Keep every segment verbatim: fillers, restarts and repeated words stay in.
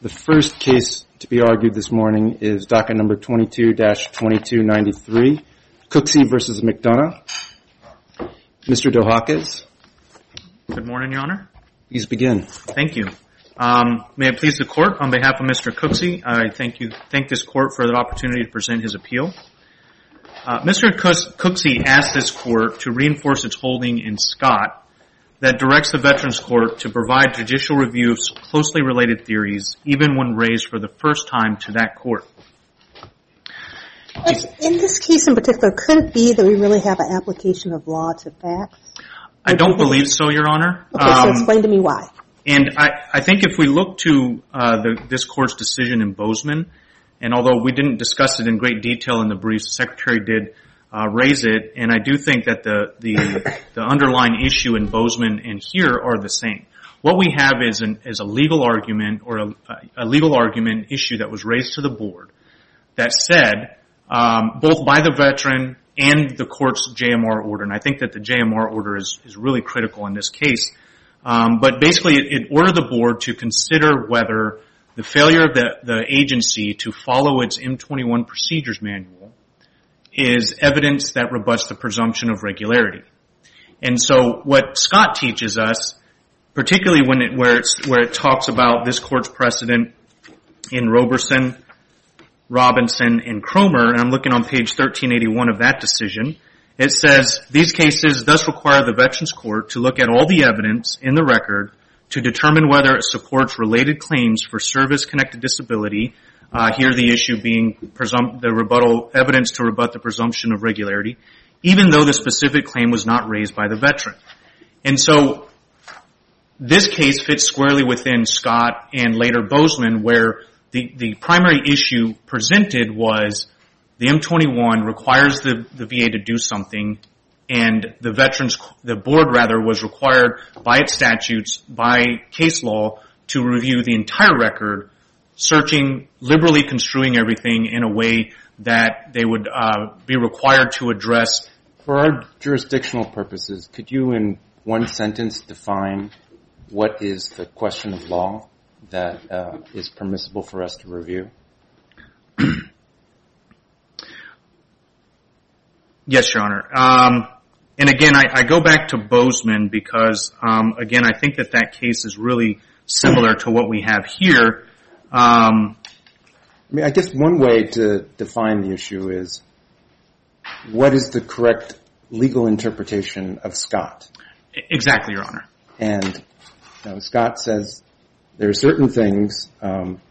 The first case to be argued this morning is docket number twenty-two dash twenty-two ninety-three, Cooksey v. McDonough. Mister Dohakis. Good morning, Your Honor. Please begin. Thank you. Um, may it please the Court, on behalf of Mister Cooksey, I thank you, thank this Court for the opportunity to present his appeal. Uh, Mister Cooksey asked this Court to reinforce its holding in Scott that directs the Veterans Court to provide judicial review of closely related theories, even when raised for the first time to that Court. In this case in particular, could it be that we really have an application of law to facts? I don't believe so, Your Honor. Okay, um, so explain to me why. And I, I think if we look to uh, the, this Court's decision in Bozeman, and although we didn't discuss it in great detail in the briefs, the Secretary did uh, raise it, and I do think that the, the, the underlying issue in Bozeman and here are the same. What we have is, an, is a legal argument or a, a legal argument issue that was raised to the Board that said, um, both by the veteran and the Court's J M R order, and I think that the J M R order is, is really critical in this case, um, but basically it, it ordered the Board to consider whether the failure of the, the agency to follow its M twenty-one procedures manual is evidence that rebuts the presumption of regularity. And so what Scott teaches us, particularly when it, where, it's, where it talks about this Court's precedent in Roberson, Robinson, and Cromer, and I'm looking on page thirteen eighty-one of that decision, it says, these cases thus require the Veterans Court to look at all the evidence in the record to determine whether it supports related claims for service-connected disability, uh, here the issue being presum- the rebuttal evidence to rebut the presumption of regularity, even though the specific claim was not raised by the veteran. And so this case fits squarely within Scott and later Bozeman, where the, the primary issue presented was the M twenty-one requires the, the V A to do something, and the veterans, the board rather, was required by its statutes, by case law, to review the entire record, searching, liberally construing everything in a way that they would uh, be required to address. For our jurisdictional purposes, could you in one sentence define what is the question of law that uh, is permissible for us to review? Yes, Your Honor. Um, and again, I, I go back to Bozeman because, um, again, I think that that case is really similar to what we have here. Um, I mean, I guess one way to define the issue is, what is the correct legal interpretation of Scott? Exactly, Your Honor. And you know, Scott says there are certain things um,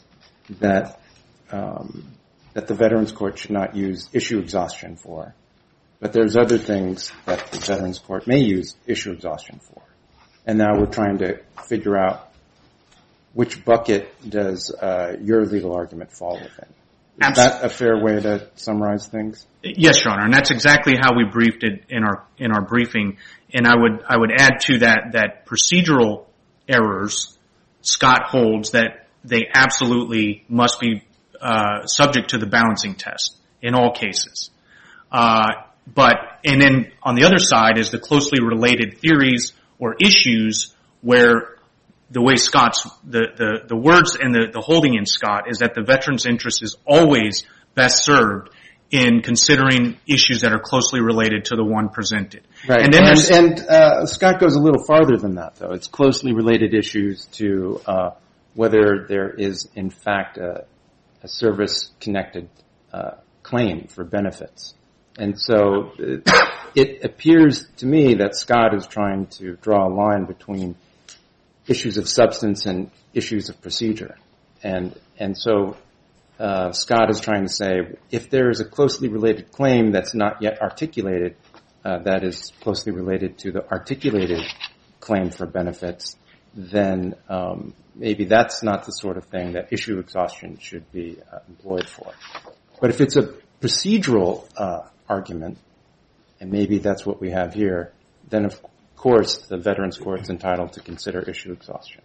that um, that the Veterans Court should not use issue exhaustion for, but there's other things that the Veterans Court may use issue exhaustion for. And now we're trying to figure out which bucket does uh, your legal argument fall within. Is Absolutely. that a fair way to summarize things? Yes, Your Honor, and that's exactly how we briefed it in our in our briefing. And I would I would add to that that procedural errors, Scott holds that they absolutely must be uh, subject to the balancing test in all cases. Uh, but and then on the other side is the closely related theories or issues where the way Scott's, the, the, the words and the, the holding in Scott is that the veteran's interest is always best served in considering issues that are closely related to the one presented. Right. And, then and, and uh, Scott goes a little farther than that, though. It's closely related issues to uh, whether there is, in fact, a, a service-connected uh, claim for benefits. And so it, it appears to me that Scott is trying to draw a line between issues of substance and issues of procedure. And and so uh, Scott is trying to say, if there is a closely related claim that's not yet articulated, uh, that is closely related to the articulated claim for benefits, then um, maybe that's not the sort of thing that issue exhaustion should be uh, employed for. But if it's a procedural uh, argument, and maybe that's what we have here, then of course the Veterans Court is entitled to consider issue exhaustion.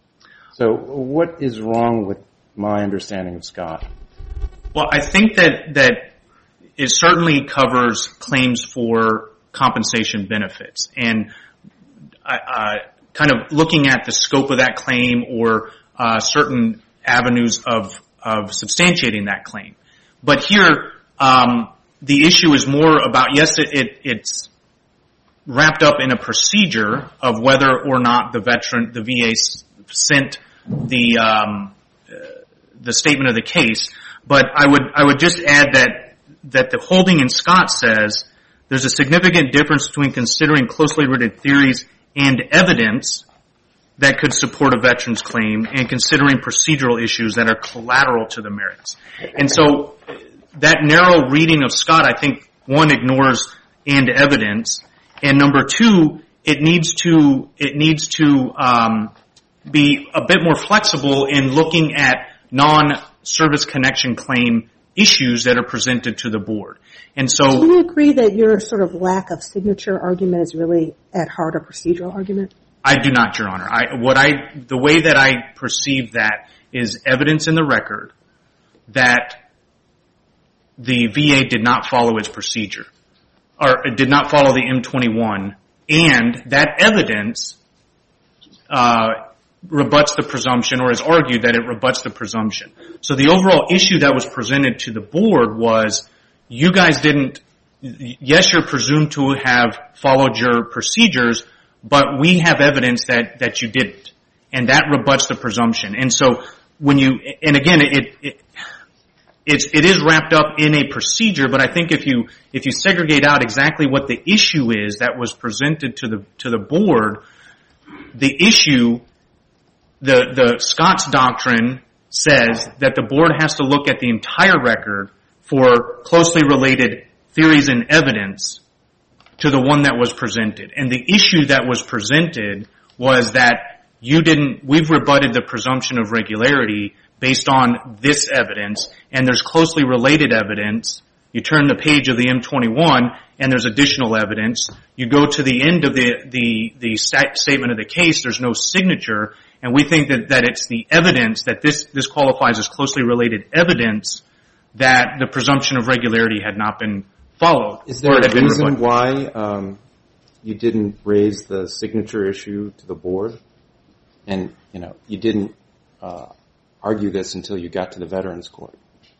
So what is wrong with my understanding of Scott? Well, I think that, that it certainly covers claims for compensation benefits. And uh, kind of looking at the scope of that claim or uh, certain avenues of, of substantiating that claim. But here, um, the issue is more about, yes, it, it, it's wrapped up in a procedure of whether or not the veteran, the V A sent the, um, the statement of the case. But I would, I would just add that, that the holding in Scott says there's a significant difference between considering closely related theories and evidence that could support a veteran's claim and considering procedural issues that are collateral to the merits. And so that narrow reading of Scott, I think, one, ignores and evidence, and number two, it needs to, it needs to, um, be a bit more flexible in looking at non-service connection claim issues that are presented to the board. And so, do you agree that your sort of lack of signature argument is really at heart a procedural argument? I do not, Your Honor. I, what I, the way that I perceive that is evidence in the record that the V A did not follow its procedure, or did not follow the M twenty-one, and that evidence uh, rebuts the presumption, or is argued that it rebuts the presumption. So the overall issue that was presented to the board was, you guys didn't, yes, you're presumed to have followed your procedures, but we have evidence that, that you didn't. And that rebuts the presumption. And so when you, and again, it, it, it's, it is wrapped up in a procedure, but I think if you, if you segregate out exactly what the issue is that was presented to the, to the board, the issue, the, the Scott's doctrine says that the board has to look at the entire record for closely related theories and evidence to the one that was presented. And the issue that was presented was that you didn't, we've rebutted the presumption of regularity based on this evidence, and there's closely related evidence. You turn the page of the M twenty-one, and there's additional evidence. You go to the end of the, the, the statement of the case, there's no signature, and we think that, that it's the evidence, that this, this qualifies as closely related evidence, that the presumption of regularity had not been followed. Is there a reason why um, you didn't raise the signature issue to the board? And, you know, you didn't uh, argue this until you got to the Veterans Court?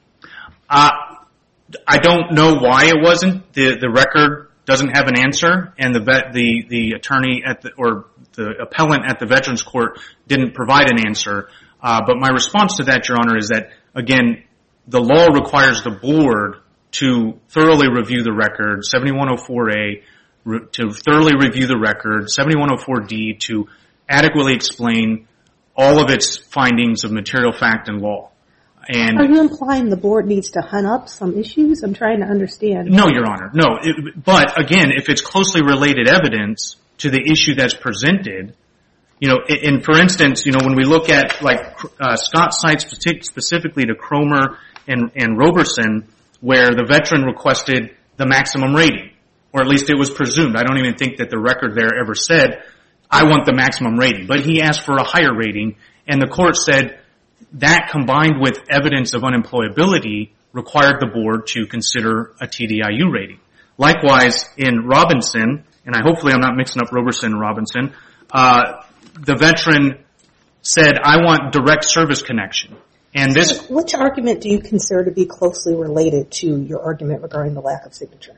Uh, I don't know why it wasn't. The the record doesn't have an answer, and the vet, the the attorney at the, or the appellant at the Veterans Court didn't provide an answer. Uh, but my response to that, Your Honor, is that, again, the law requires the board to thoroughly review the record, seventy-one oh four A, re- to thoroughly review the record, seventy-one oh four D, to adequately explain all of its findings of material fact and law. And are you implying the board needs to hunt up some issues? I'm trying to understand. No, Your Honor, no. It, but again, if it's closely related evidence to the issue that's presented, you know, and for instance, you know, when we look at, like, uh, Scott cites specifically to Cromer and, and Roberson, where the veteran requested the maximum rating, or at least it was presumed. I don't even think that the record there ever said, I want the maximum rating. But he asked for a higher rating, and the court said that combined with evidence of unemployability required the board to consider a T D I U rating. Likewise, in Robinson, and I hopefully I'm not mixing up Roberson and Robinson, uh, the veteran said, I want direct service connection. And this, so which argument do you consider to be closely related to your argument regarding the lack of signature?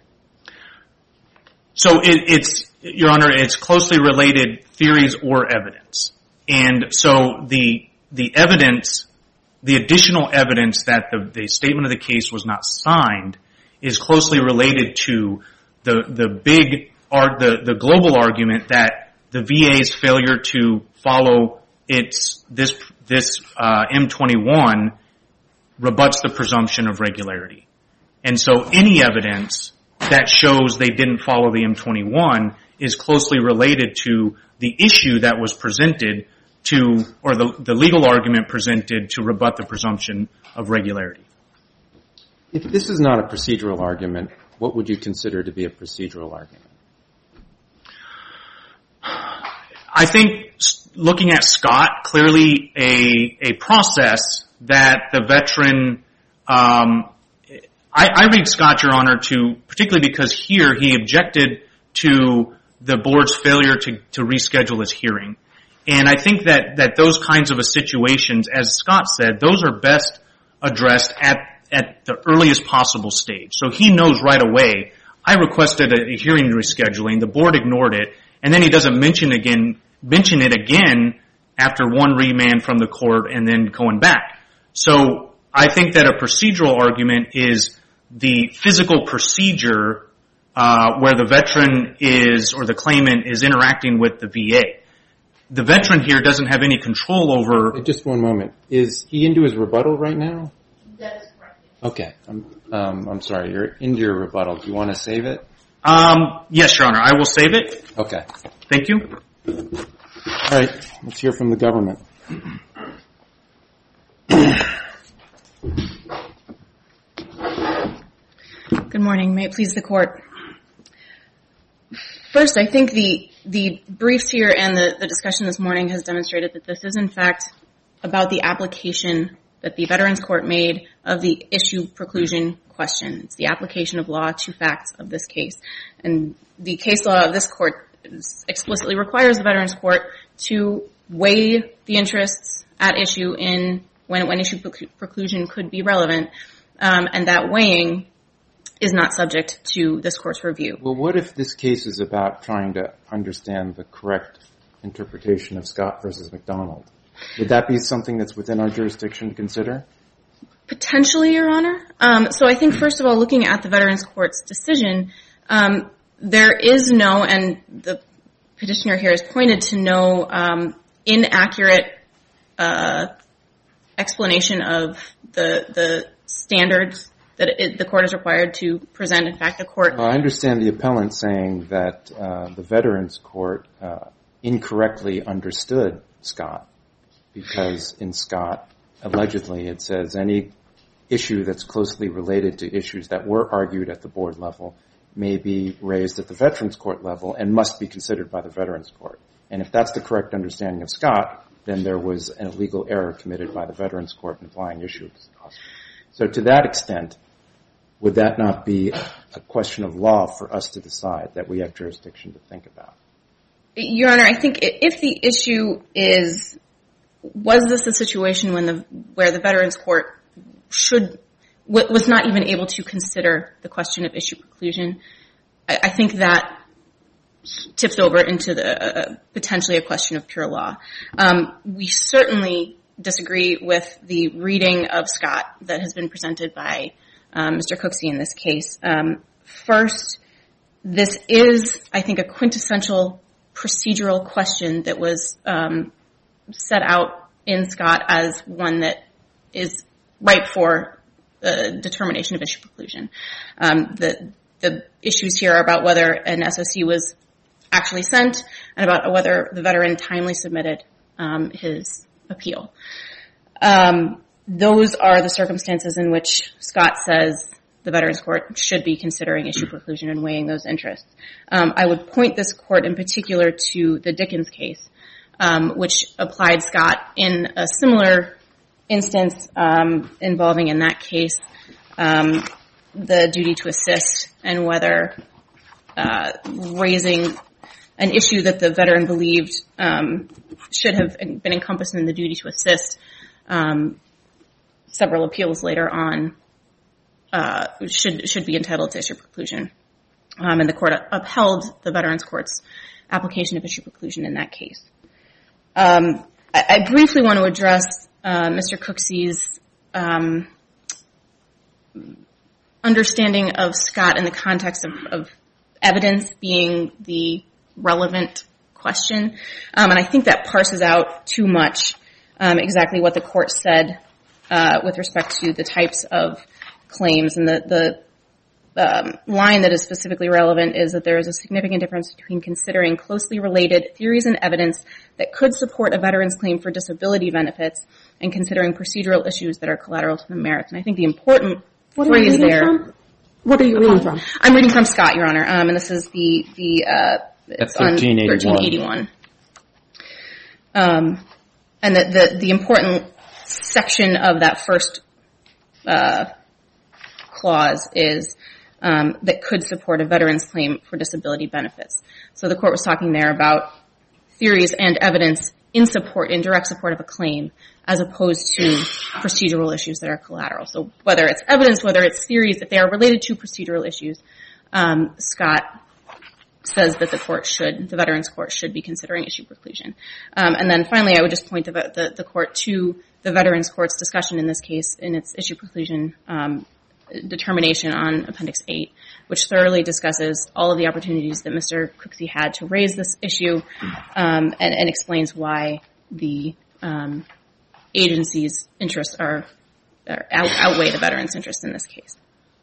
So it, it's, Your Honor, it's closely related theories or evidence. And so the the evidence, the additional evidence that the, the statement of the case was not signed is closely related to the the big art, the the global argument that the V A's failure to follow its this this uh, M twenty-one rebuts the presumption of regularity. And so any evidence that shows they didn't follow the M twenty-one is closely related to the issue that was presented to, or the, the legal argument presented to rebut the presumption of regularity. If this is not a procedural argument, what would you consider to be a procedural argument? I think looking at Scott, clearly a a process that the veteran, um, I, I read Scott, Your Honor, to particularly because here he objected to the board's failure to, to reschedule his hearing. And I think that, that those kinds of a situations, as Scott said, those are best addressed at, at the earliest possible stage. So he knows right away, I requested a, a hearing rescheduling, the board ignored it, and then he doesn't mention again, mention it again after one remand from the court and then going back. So I think that a procedural argument is the physical procedure uh, where the veteran is, or the claimant is interacting with the V A. The veteran here doesn't have any control over... Just one moment. Is he into his rebuttal right now? That is correct. Okay. I'm, um, I'm sorry. You're into your rebuttal. Do you want to save it? Um, yes, Your Honor. I will save it. Okay. Thank you. All right. Let's hear from the government. Good morning. May it please the court. First, I think the the briefs here and the, the discussion this morning has demonstrated that this is, in fact, about the application that the Veterans Court made of the issue preclusion question. It's the application of law to facts of this case. And the case law of this court explicitly requires the Veterans Court to weigh the interests at issue in when, when issue preclusion could be relevant, um, and that weighing is not subject to this court's review. Well, what if this case is about trying to understand the correct interpretation of Scott versus McDonald? Would that be something that's within our jurisdiction to consider? Potentially, Your Honor. Um, so I think, first of all, looking at the Veterans Court's decision, um, there is no, and the petitioner here has pointed to no um, inaccurate uh, explanation of the the standards that it, the court is required to present. In fact, the court... Well, I understand the appellant saying that uh, the Veterans Court uh, incorrectly understood Scott, because in Scott, allegedly, it says any issue that's closely related to issues that were argued at the board level may be raised at the Veterans Court level and must be considered by the Veterans Court. And if that's the correct understanding of Scott, then there was an illegal error committed by the Veterans Court in applying issues. So to that extent, would that not be a question of law for us to decide that we have jurisdiction to think about? Your Honor, I think if the issue is, was this a situation when the where the Veterans Court should was not even able to consider the question of issue preclusion, I, I think that tips over into the uh, potentially a question of pure law. Um, we certainly disagree with the reading of Scott that has been presented by um, Mister Cooksey in this case. Um, first, this is, I think, a quintessential procedural question that was um, set out in Scott as one that is ripe for the determination of issue preclusion. Um, the the issues here are about whether an S O C was actually sent and about whether the veteran timely submitted um, his appeal. Um, those are the circumstances in which Scott says the Veterans Court should be considering issue preclusion and weighing those interests. Um, I would point this court in particular to the Dickens case, um, which applied Scott in a similar instance um, involving, in that case, um, the duty to assist and whether uh, raising an issue that the veteran believed um, should have been encompassed in the duty to assist. Um, several appeals later on uh, should should be entitled to issue preclusion, um, and the court upheld the Veterans Court's application of issue preclusion in that case. Um, I, I briefly want to address uh, Mister Cooksey's um, understanding of Scott in the context of, of evidence being the relevant question, um, and I think that parses out too much um, exactly what the court said uh, with respect to the types of claims. And the, the um, line that is specifically relevant is that there is a significant difference between considering closely related theories and evidence that could support a veteran's claim for disability benefits and considering procedural issues that are collateral to the merits. And I think the important what phrase there... From? What are you reading from? I'm reading from Scott, Your Honor, um, and this is the... the uh, it's on thirteen eighty-one. Um, and the, the, the important section of that first uh, clause is um, that could support a veteran's claim for disability benefits. So the court was talking there about theories and evidence in support, in direct support of a claim, as opposed to procedural issues that are collateral. So whether it's evidence, whether it's theories, if they are related to procedural issues, um, Scott says that the court should, the Veterans Court should be considering issue preclusion. Um, and then finally, I would just point the, the, the court to the Veterans Court's discussion in this case in its issue preclusion um, determination on Appendix eight, which thoroughly discusses all of the opportunities that Mister Cooksey had to raise this issue um, and, and explains why the um, agency's interests are, are out, outweigh the veterans' interests in this case.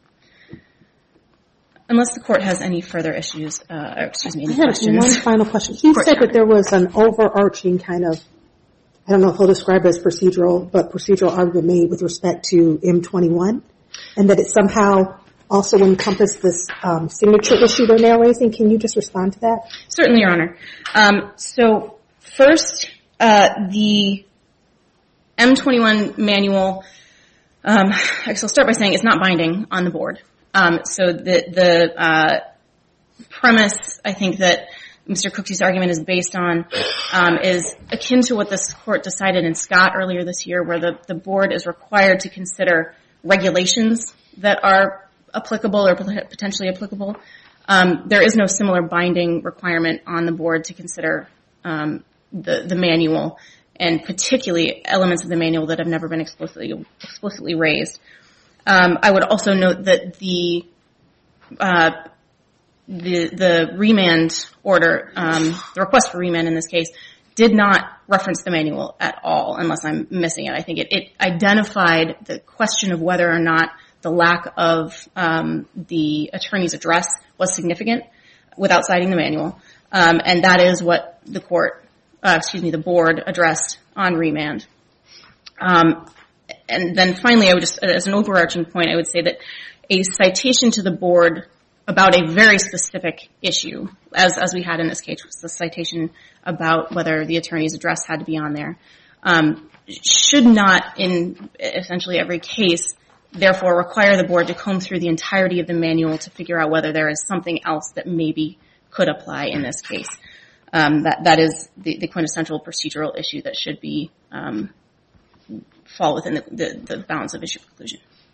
Unless the court has any further issues, uh, or excuse me, any I had questions. one final question. He Court said time. that there was an overarching kind of, I don't know if he'll describe it as procedural, but procedural argument made with respect to M twenty-one, and that it somehow also encompassed this um, signature issue they're now raising. Can you just respond to that? Certainly, Your Honor. Um, so first, uh, the M twenty-one manual, um, I guess I'll start by saying it's not binding on the board. Um, so the, the uh, premise, I think, that Mister Cooksey's argument is based on um, is akin to what this court decided in Scott earlier this year, where the, the board is required to consider regulations that are applicable or potentially applicable. Um, there is no similar binding requirement on the board to consider um, the, the manual, and particularly elements of the manual that have never been explicitly explicitly raised. Um, I would also note that the uh, the the remand order, um, the request for remand in this case, did not reference the manual at all, unless I'm missing it. I think it, it identified the question of whether or not the lack of um, the attorney's address was significant without citing the manual, um, and that is what the court, uh, excuse me, the board addressed on remand. Um, And then finally, I would just, as an overarching point, I would say that a citation to the board about a very specific issue, as as we had in this case, was the citation about whether the attorney's address had to be on there, um, should not, in essentially every case, therefore require the board to comb through the entirety of the manual to figure out whether there is something else that maybe could apply in this case. Um, that that is the, the quintessential procedural issue that should be um, fall within the, the, the bounds of issue preclusion.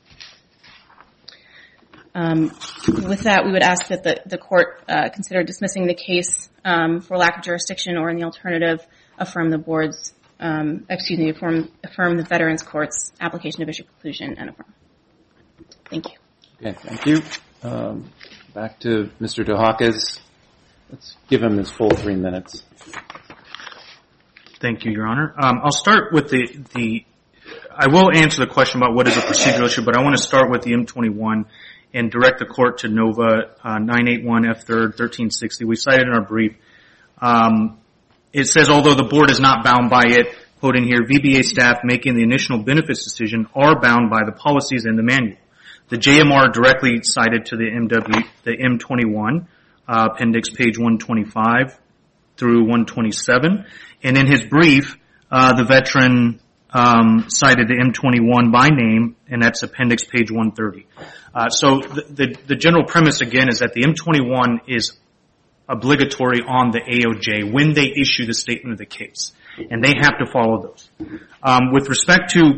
Um, with that, we would ask that the, the court uh, consider dismissing the case um, for lack of jurisdiction, or in the alternative, affirm the board's, um, excuse me, affirm, affirm the Veterans Court's application of issue preclusion and affirm. Thank you. Okay, thank you. Um, back to Mister DeHakis. Let's give him his full three minutes. Thank you, Your Honor. Um, I'll start with the, the, I will answer the question about what is a procedural issue, but I want to start with the M twenty-one and direct the court to NOVA uh, nine eighty-one F third thirteen sixty. We cited in our brief. Um, it says, although the board is not bound by it, quoting here, V B A staff making the initial benefits decision are bound by the policies in the manual. The J M R directly cited to the M W, the M twenty-one, uh, appendix page one twenty-five through one twenty-seven. And in his brief, uh, the veteran um, cited the M twenty-one by name, and that's appendix page one thirty. Uh, so the, the, the general premise, again, is that the M twenty-one is obligatory on the A O J when they issue the statement of the case, and they have to follow those. Um, with respect to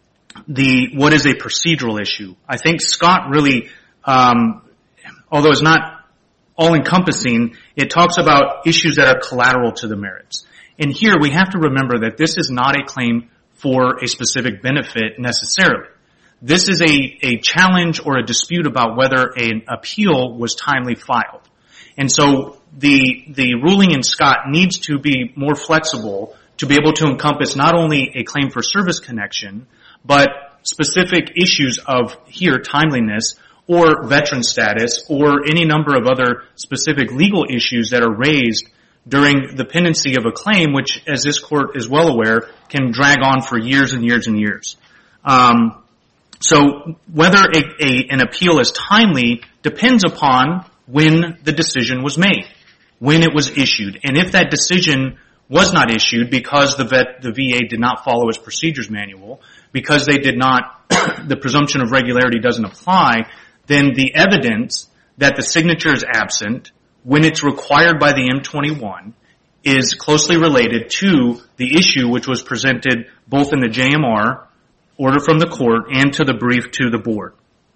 the what is a procedural issue, I think Scott really, um, although it's not all-encompassing, it talks about issues that are collateral to the merits. And here we have to remember that this is not a claim for a specific benefit necessarily. This is a, a challenge or a dispute about whether an appeal was timely filed. And so the, the ruling in Scott needs to be more flexible to be able to encompass not only a claim for service connection, but specific issues of here timeliness or veteran status or any number of other specific legal issues that are raised during the pendency of a claim, which, as this court is well aware, can drag on for years and years and years. Um, so whether a, a, an appeal is timely depends upon when the decision was made, when it was issued. And if that decision was not issued because the vet, the V A did not follow its procedures manual, because they did not, the presumption of regularity doesn't apply, then the evidence that the signature is absent when it's required by the M twenty-one is closely related to the issue which was presented both in the J M R, order from the court, and to the brief to the board.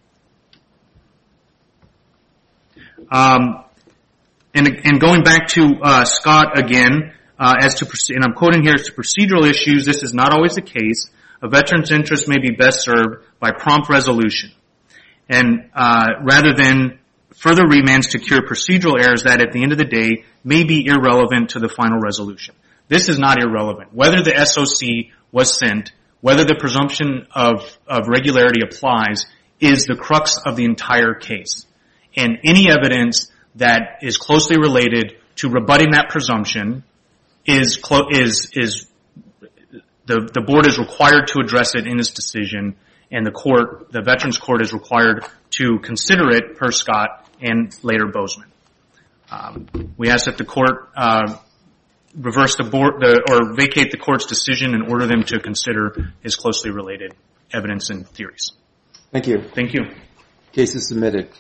Um, and, and going back to uh, Scott again, uh, as to and I'm quoting here, as to procedural issues, this is not always the case. A veteran's interest may be best served by prompt resolution, and uh, rather than further remands to cure procedural errors that, at the end of the day, may be irrelevant to the final resolution. This is not irrelevant. Whether the S O C was sent, whether the presumption of, of regularity applies, is the crux of the entire case. And any evidence that is closely related to rebutting that presumption is clo- is is the the board is required to address it in its decision, and the court, the Veterans Court, is required to consider it per Scott and later Bozeman. Um, we ask that the court uh, reverse the board the, or vacate the court's decision and order them to consider his closely related evidence and theories. Thank you. Thank you. Case is submitted.